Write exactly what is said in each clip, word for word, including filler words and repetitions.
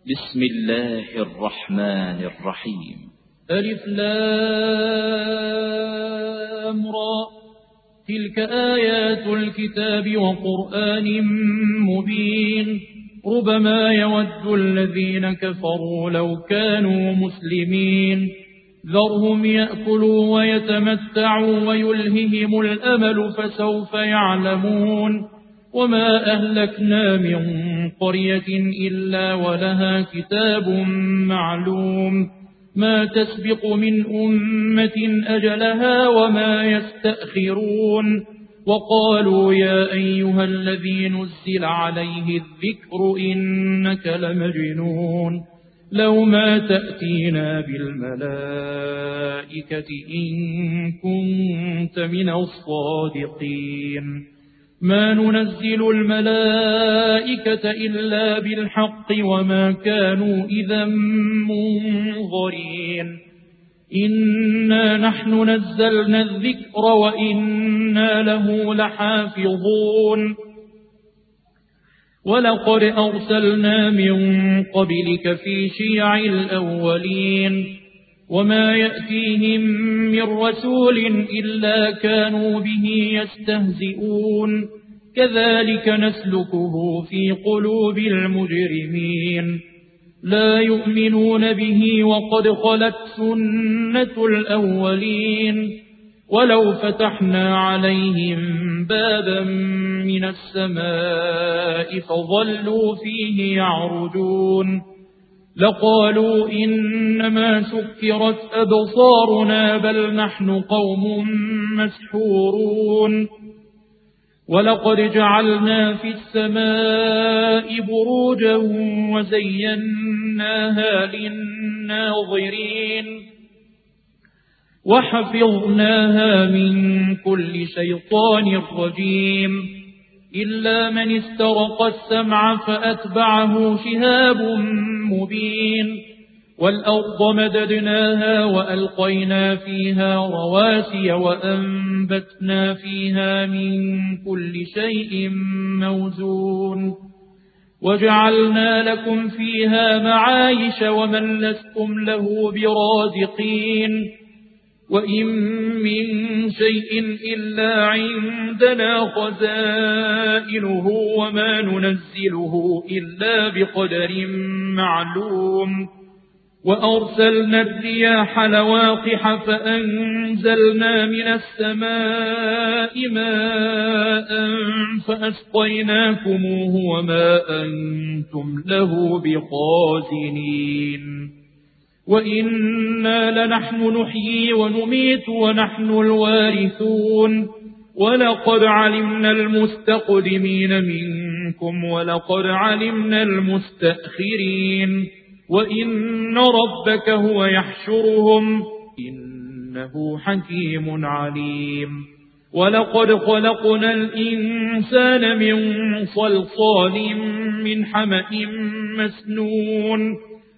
بسم الله الرحمن الرحيم. ألف لام را، تلك آيات الكتاب وقرآن مبين. ربما يود الذين كفروا لو كانوا مسلمين. ذرهم يأكلوا ويتمتعوا ويلههم الأمل فسوف يعلمون. وما أهلكنا من قرية إلا ولها كتاب معلوم، ما تسبق من أمة أجلها وما يستأخرون. وقالوا يا أيها الذي نزل عليه الذكر إنك لمجنون، لو ما تأتينا بالملائكة إن كنت من الصادقين. ما ننزل الملائكة إلا بالحق وما كانوا إذا منظرين. إنا نحن نزلنا الذكر وإنا له لحافظون. ولقد أرسلنا من قبلك في شيع الأولين، وما يأتيهم من رسول إلا كانوا به يستهزئون. كذلك نسلكه في قلوب المجرمين. لا يؤمنون به وقد خلت سنة الأولين. ولو فتحنا عليهم بابا من السماء فظلوا فيه يعرجون لقالوا إنما سكرت أبصارنا بل نحن قوم مسحورون. ولقد جعلنا في السماء بروجا وزيناها للناظرين وحفظناها من كل شيطان رجيم إلا من استرق السمع فأتبعه شهاب مبين. والأرض مددناها وألقينا فيها رواسي وأنبتنا فيها من كل شيء موزون. وجعلنا لكم فيها معايش ومن لستم له برازقين. وإن من شيء إلا عندنا خزائنه وما ننزله إلا بقدر معلوم. وأرسلنا الرياح لواقح فأنزلنا من السماء ماء فأسقيناكموه وما أنتم له بخازنين. وإنا لنحن نحيي ونميت ونحن الوارثون. ولقد علمنا المستقدمين منكم ولقد علمنا المستأخرين. وإن ربك هو يحشرهم إنه حكيم عليم. ولقد خلقنا الإنسان من صلصال من حمأ مسنون.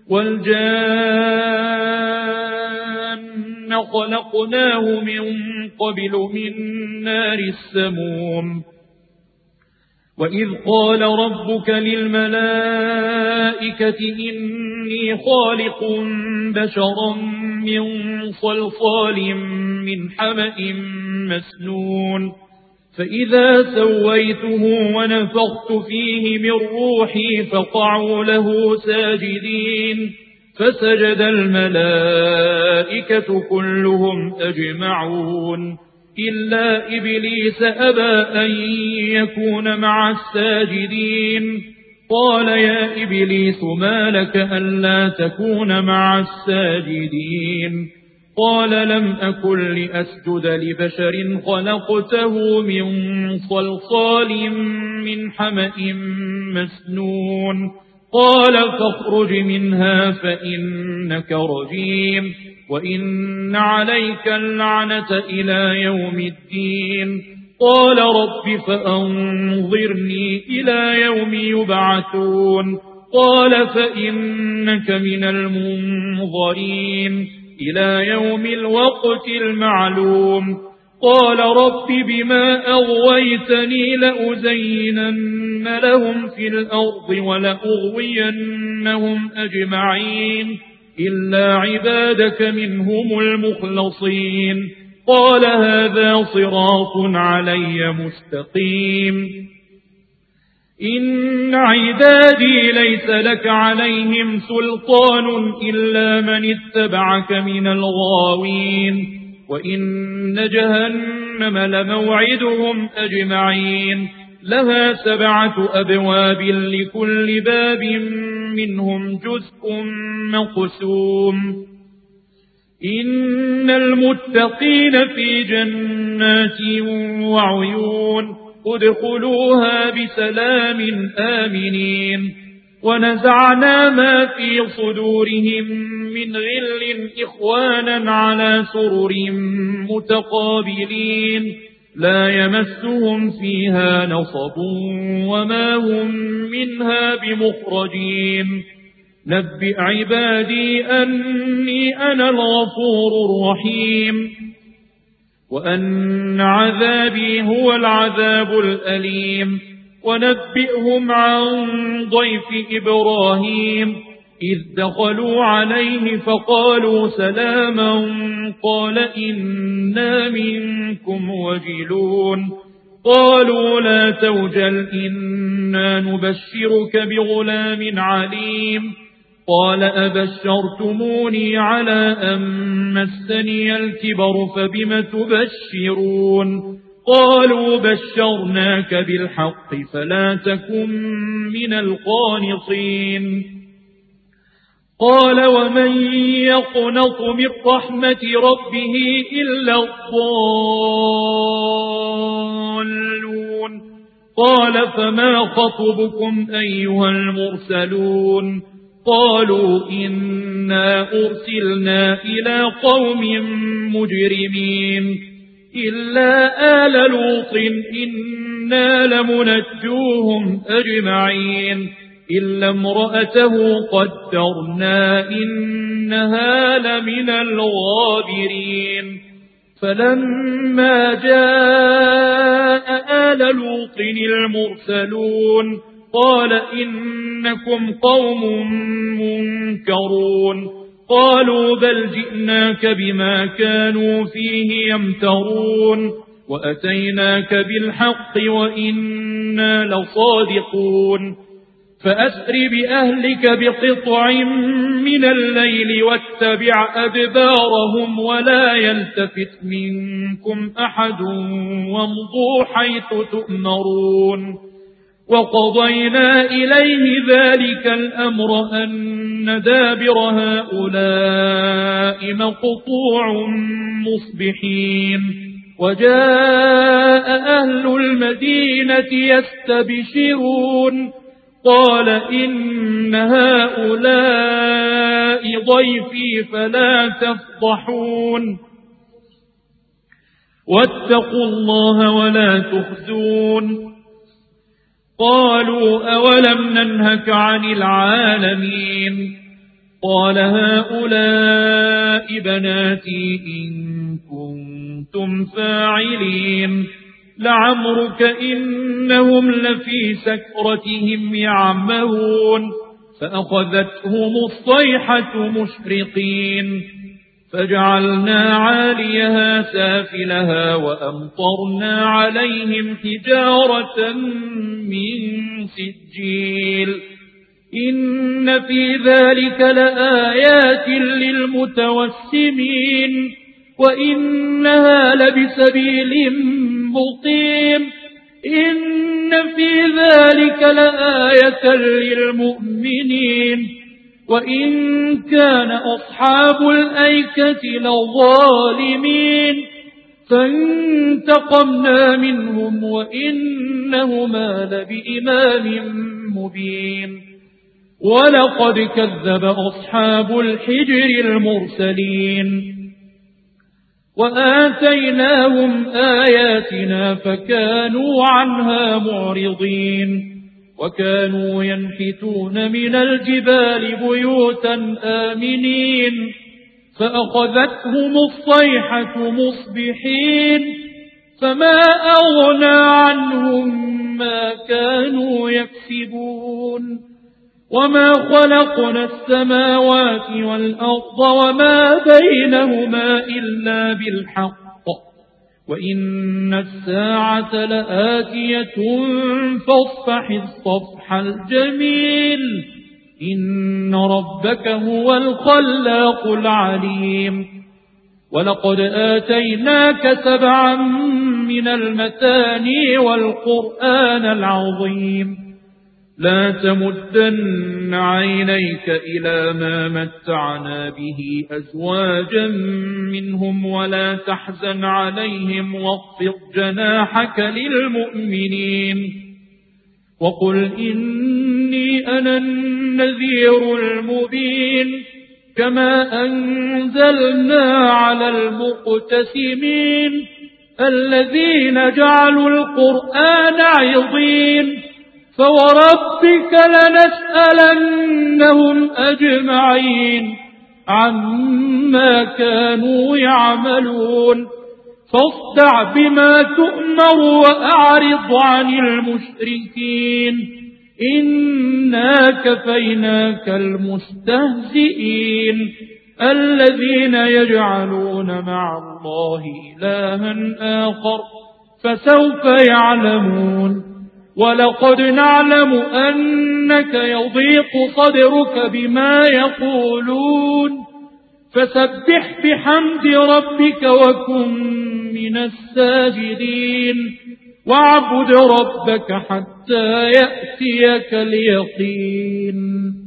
والجان خلقناه من قبل من نار السموم. وإذ قال ربك للملائكة إني خالق بشرا من صلصال من حمأ مسنون. فإذا سويته ونفخت فيه من روحي فقعوا له ساجدين. فسجد الملائكة كلهم أجمعون إلا إبليس أبى أن يكون مع الساجدين. قال يا إبليس ما لك ألا تكون مع الساجدين؟ قال لم أكن لأسجد لبشر خلقته من صلصال من حمأ مسنون. قال فاخرج منها فإنك رجيم وإن عليك اللعنة إلى يوم الدين. قال رب فأنظرني إلى يوم يبعثون. قال فإنك من المنظرين إلى يوم الوقت المعلوم. قال رب بما أغويتني لأزينن لهم في الأرض ولأغوينهم أجمعين إلا عبادك منهم المخلصين قال هذا صراط علي مستقيم إن عبادي ليس لك عليهم سلطان إلا من اتبعك من الغاوين وإن جهنم لموعدهم أجمعين لها سبعة أبواب لكل باب منهم جزء مقسوم إن المتقين في جنات وعيون ادخلوها بسلام آمنين ونزعنا ما في صدورهم من غل إخوانا على سرر متقابلين لا يمسهم فيها نصب وما هم منها بمخرجين نبئ عبادي أني أنا الغفور الرحيم وأن عذابي هو العذاب الأليم ونبئهم عن ضيف إبراهيم إذ دخلوا عليه فقالوا سلاما قال إنا منكم وجلون قالوا لا توجل إنا نبشرك بغلام عليم قال أبشرتموني على أن مسني الكبر فبم تبشرون قالوا بشرناك بالحق فلا تكن من القانطين قال ومن يقنط من رحمة ربه إلا الضالون قال فما خطبكم أيها المرسلون قالوا إنا أرسلنا إلى قوم مجرمين إلا آل لوط إنا لمنجوهم أجمعين إلا امرأته قدرنا إنها لمن الغابرين فلما جاء آل لوط المرسلون قال إنكم قوم منكرون قالوا بل جئناك بما كانوا فيه يمترون وأتيناك بالحق وإنا لصادقون فأسر بأهلك بقطع من الليل واتبع أدبارهم ولا يلتفت منكم أحد وامضوا حيث تؤمرون وقضينا إليه ذلك الأمر أن دابر هؤلاء مقطوع مصبحين وجاء أهل المدينة يستبشرون قال إن هؤلاء ضيفي فلا تفضحون واتقوا الله ولا تخزون قالوا أولم ننهك عن العالمين قال هؤلاء بناتي إن كنتم فاعلين لعمرك إنهم لفي سكرتهم يعمهون فأخذتهم الصيحة مشرقين فجعلنا عاليها سافلها وأمطرنا عليهم حجارة من سجيل إن في ذلك لآيات للمتوسمين وإنها لبسبيل مقيم إن في ذلك لآية للمؤمنين وإن كان أصحاب الأيكة لظالمين فانتقمنا منهم وإنهما لبإمام مبين ولقد كذب أصحاب الحجر المرسلين وآتيناهم آياتنا فكانوا عنها معرضين وكانوا ينحتون من الجبال بيوتا آمنين فأخذتهم الصيحة مصبحين فما أغنى عنهم ما كانوا يكسبون وما خلقنا السماوات والأرض وما بينهما إلا بالحق وإن الساعة لآتية فاصفح الصفح الجميل إن ربك هو الخلاق العليم ولقد آتيناك سبعا من المثاني والقرآن العظيم لا تمدن عينيك إلى ما متعنا به أزواجا منهم ولا تحزن عليهم واخفض جناحك للمؤمنين وقل إني أنا النذير المبين كما أنزلنا على المقتسمين الذين جعلوا القرآن عظيم فوربك لنسألنهم أجمعين عما كانوا يعملون فاصدع بما تؤمر وأعرض عن المشركين إنا كفيناك المستهزئين الذين يجعلون مع الله إلها آخر فسوف يعلمون ولقد نعلم أنك يضيق صدرك بما يقولون فسبح بحمد ربك وكن من الساجدين واعبد ربك حتى يأتيك اليقين